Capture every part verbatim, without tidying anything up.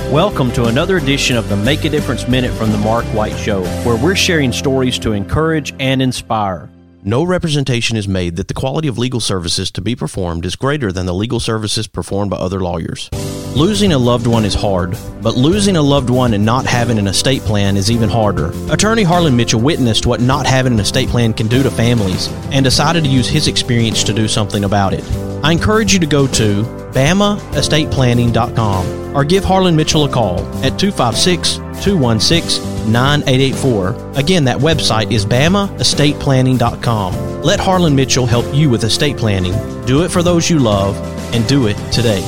Welcome to another edition of the Make a Difference Minute from the Mark White Show, where we're sharing stories to encourage and inspire. No representation is made that the quality of legal services to be performed is greater than the legal services performed by other lawyers. Losing a loved one is hard, but losing a loved one and not having an estate plan is even harder. Attorney Harlan Mitchell witnessed what not having an estate plan can do to families and decided to use his experience to do something about it. I encourage you to go to Bama Estate Planning dot com or give Harlan Mitchell a call at two five six, two one six, nine eight eight four. Again, that website is Bama Estate Planning dot com. Let Harlan Mitchell help you with estate planning. Do it for those you love, and do it today.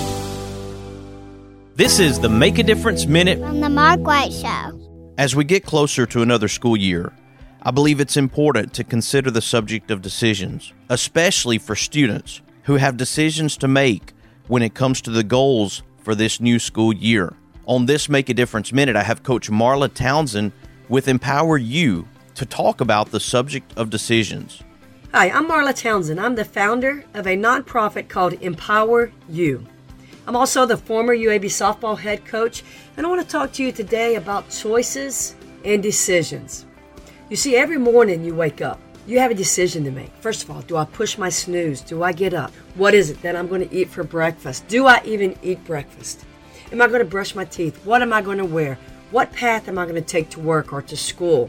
This is the Make a Difference Minute from the Mark White Show. As we get closer to another school year, I believe it's important to consider the subject of decisions, especially for students who have decisions to make when it comes to the goals for this new school year. On this Make a Difference Minute, I have Coach Marla Townsend with Empower You to talk about the subject of decisions. Hi, I'm Marla Townsend. I'm the founder of a nonprofit called Empower You. I'm also the former U A B softball head coach, and I want to talk to you today about choices and decisions. You see, every morning you wake up, you have a decision to make. First of all, do I push my snooze? Do I get up? What is it that I'm going to eat for breakfast? Do I even eat breakfast? Am I going to brush my teeth? What am I going to wear? What path am I going to take to work or to school?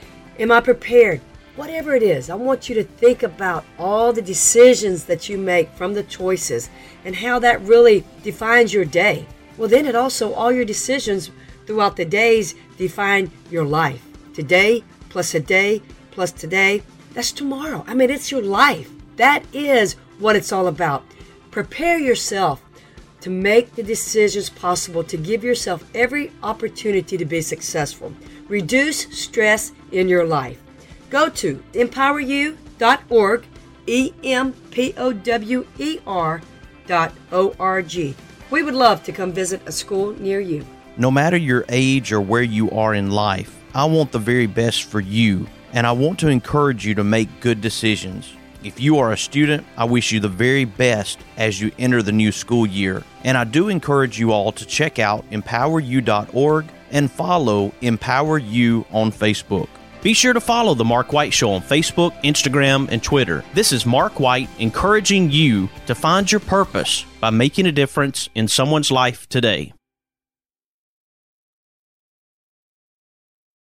Am I prepared? Whatever it is, I want you to think about all the decisions that you make from the choices and how that really defines your day. Well, then it also, all your decisions throughout the days define your life. Today plus a day plus today, that's tomorrow. I mean, it's your life. That is what it's all about. Prepare yourself to make the decisions possible to give yourself every opportunity to be successful. Reduce stress in your life. Go to empower you dot org, E M P O W E R dot O R G. We would love to come visit a school near you. No matter your age or where you are in life, I want the very best for you, and I want to encourage you to make good decisions. If you are a student, I wish you the very best as you enter the new school year. And I do encourage you all to check out empower you dot org and follow Empower You on Facebook. Be sure to follow The Mark White Show on Facebook, Instagram, and Twitter. This is Mark White encouraging you to find your purpose by making a difference in someone's life today.